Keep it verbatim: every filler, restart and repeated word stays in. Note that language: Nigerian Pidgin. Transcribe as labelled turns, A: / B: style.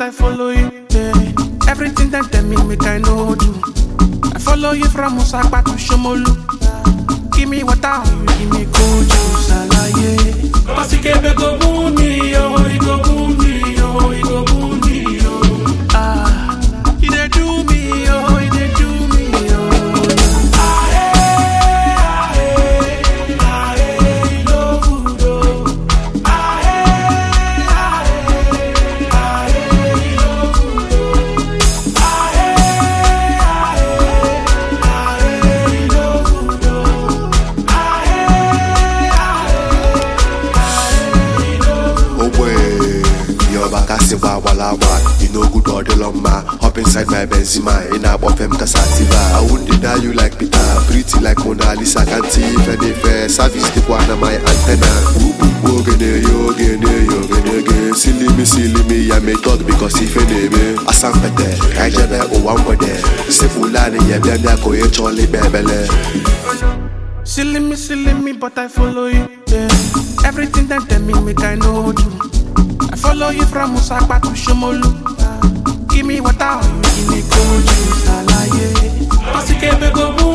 A: I follow you. Yeah. Everything that tell me, make I know do. I follow you from Musakpa to Shomolu. Give me water, you give me cold juice, alaye. Pasikebe go boom me, yo, he go boom me, yo, he go boom me, yo. Ah, he dey do me, yo, he dey do me, yo. Ah, eh, ah, eh, ah, eh, he no good, oh. Ah, eh, ah, eh, ah, eh, he no good, oh. Ah, eh, ah, eh, ah, eh, he no good, oh. Ah, eh, ah, eh, ah, eh, he no good.
B: Oh boy, your back as a wala you know good or the loma. Hop inside my Benzema, in a bottom Casativa. I won't deny you like Peter, pretty like Mona Lisa. Can't see if any fair service the one of my antenna. Wogene, yogene, yogene, yogene. Silly me, silly me, I may talk because if any me. Asam pete, Kajebe, o one wede. Sepulani, Yabia, Koye, Charlie, Bebele.
A: Silly me, silly me, but I follow you. Yeah. Everything that tell me, make I know do. I follow you from Musakpa to Shomolu. Give me water, you give me cold juice, alaye. Pasikebe go boom.